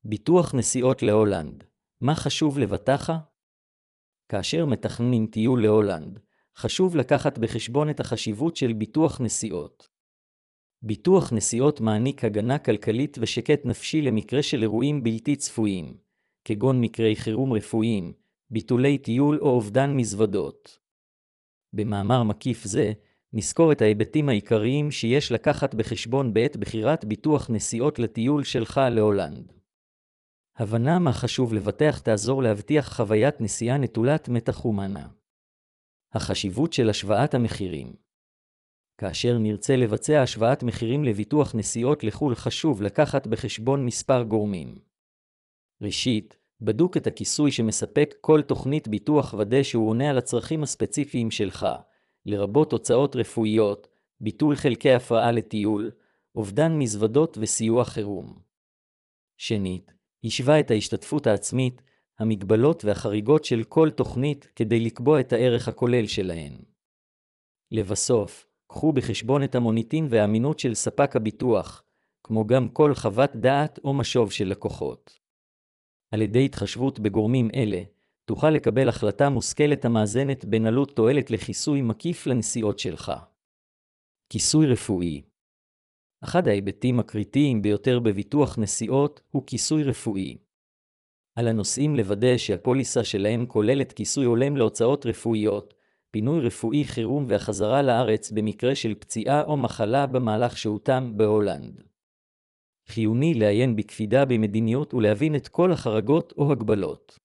ביטוח נסיעות להולנד. מה חשוב לבטח? כאשר מתכננים טיול להולנד, חשוב לקחת בחשבון את החשיבות של ביטוח נסיעות. ביטוח נסיעות מעניק הגנה כלכלית ושקט נפשי למקרה של אירועים בלתי צפויים, כגון מקרי חירום רפואיים, ביטולי טיול או אובדן מזוודות. במאמר מקיף זה, נזכור את ההיבטים העיקריים שיש לקחת בחשבון בעת בחירת ביטוח נסיעות לטיול שלך להולנד. הבנה מה חשוב לבטח תעזור להבטיח חוויית נסיעה נטולת מתח ומנע. החשיבות של השוואת המחירים. כאשר נרצה לבצע השוואת מחירים לביטוח נסיעות לחו"ל חשוב לקחת בחשבון מספר גורמים. ראשית, בדוק את הכיסוי שמספק כל תוכנית ביטוח ודא שהוא עונה על הצרכים הספציפיים שלך, לרבות הוצאות רפואיות, ביטול חלקי הפרעה לטיול, אובדן מזוודות וסיוע חירום. שנית, השווה את ההשתתפות העצמית, המגבלות והחריגות של כל תוכנית כדי לקבוע את הערך הכולל שלהן. לבסוף, קחו בחשבון את המוניטין והאמינות של ספק הביטוח, כמו גם כל חוות דעת או משוב של לקוחות. על ידי התחשבות בגורמים אלה, תוכל לקבל החלטה מושכלת המאזנת בין עלות תועלת לכיסוי מקיף לנסיעות שלך. כיסוי רפואי. אחד ההיבטים הקריטיים ביותר בביטוח נסיעות הוא כיסוי רפואי. על הנוסעים לוודא שהפוליסה שלהם כוללת כיסוי הולם להוצאות רפואיות, פינוי רפואי חירום והחזרה לארץ במקרה של פציעה או מחלה במהלך שהותם בהולנד. חיוני לעיין בקפידה במדיניות ולהבין את כל החרגות או הגבלות.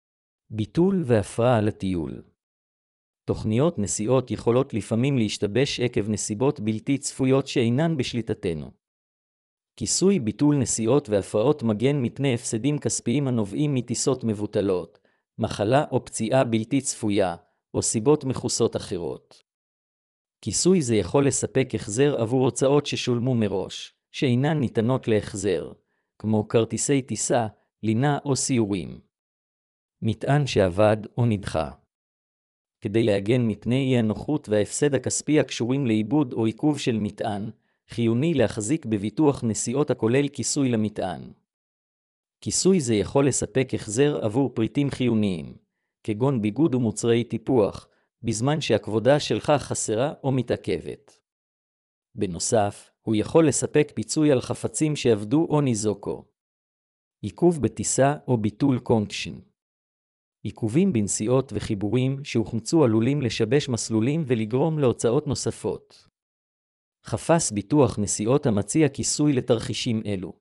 ביטול והפרעה לטיול. תוכניות נסיעות יכולות לפעמים להשתבש עקב נסיבות בלתי צפויות שאינן בשליטתנו. כיסוי ביטול נסיעות והפרעות מגן מפני הפסדים כספיים הנובעים מטיסות מבוטלות, מחלה או פציעה בלתי צפויה, או סיבות מכוסות אחרות. כיסוי זה יכול לספק החזר עבור הוצאות ששולמו מראש, שאינן ניתנות להחזר, כמו כרטיסי טיסה, לינה או סיורים. מטען שעבד או נדחה. כדי להגן מפני אי הנוחות וההפסד הכספי הקשורים לאיבוד או עיכוב של מטען, חיוני להחזיק בביטוח נסיעות הכולל כיסוי למטען. כיסוי זה יכול לספק החזר עבור פריטים חיוניים, כגון ביגוד ומוצרי טיפוח, בזמן שהכבודה שלך חסרה או מתעכבת. בנוסף, הוא יכול לספק פיצוי על חפצים שעבדו או ניזוקו. עיכוב בטיסה או ביטול קונקשן. עיכובים בנסיעות וחיבורים שהוחמצו עלולים לשבש מסלולים ולגרום להוצאות נוספות. חפש ביטוח נסיעות המציע כיסוי לתרחישים אלו.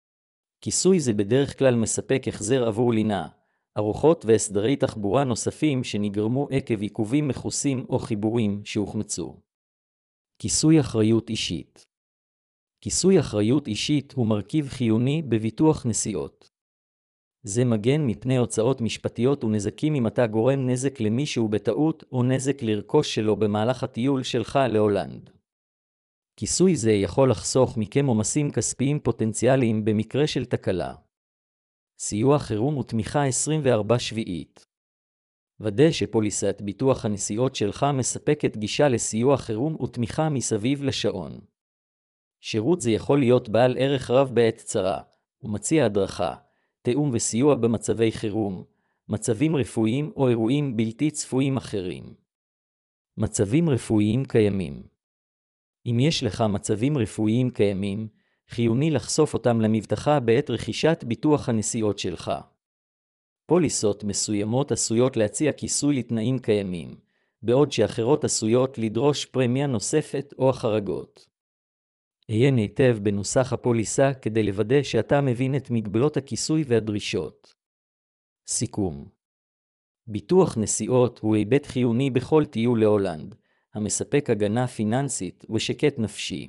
כיסוי זה בדרך כלל מספק החזר עבור לינה, ארוחות והסדרי תחבורה נוספים שנגרמו עקב עיכובים מכוסים או חיבורים שהוחמצו. כיסוי אחריות אישית. כיסוי אחריות אישית הוא מרכיב חיוני בביטוח נסיעות. זה מגן מפני הוצאות משפטיות ונזקים אם אתה גורם נזק למישהו בטעות או נזק לרכוש שלו במהלך הטיול שלך להולנד. כיסוי זה יכול לחסוך מכם עומסים כספיים פוטנציאליים במקרה של תקלה. סיוע חירום ותמיכה 24/7. ודא שפוליסת ביטוח הנסיעות שלך מספקת גישה לסיוע חירום ותמיכה מסביב לשעון. שירות זה יכול להיות בעל ערך רב בעת צרה, ומציע הדרכה, תאום וסיוע במצבי חירום, מצבים רפואיים או אירועים בלתי צפויים אחרים. מצבים רפואיים קיימים. אם יש לך מצבים רפואיים קיימים, חיוני לחשוף אותם למבטחה בעת רכישת ביטוח הנסיעות שלך. פוליסות מסוימות עשויות להציע כיסוי לתנאים קיימים, בעוד שאחרות עשויות לדרוש פרמיה נוספת או החרגות. עיין היטב בנוסח הפוליסה כדי לוודא שאתה מבין את מגבלות הכיסוי והדרישות. סיכום. ביטוח נסיעות הוא היבט חיוני בכל טיול להולנד, המספק הגנה פיננסית ושקט נפשי.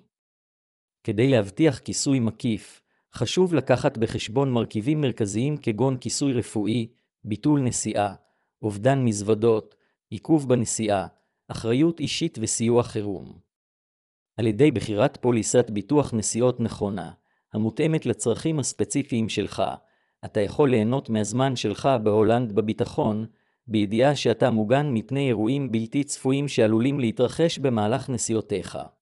כדי להבטיח כיסוי מקיף, חשוב לקחת בחשבון מרכיבים מרכזיים כגון כיסוי רפואי, ביטול נסיעה, אובדן מזוודות, עיכוב בנסיעה, אחריות אישית וסיוע חירום. על ידי בחירת פוליסת ביטוח נסיעות נכונה, המותאמת לצרכים הספציפיים שלך, אתה יכול ליהנות מהזמן שלך בהולנד בביטחון, בידיעה שאתה מוגן מפני אירועים בלתי צפויים שעלולים להתרחש במהלך נסיעותיך.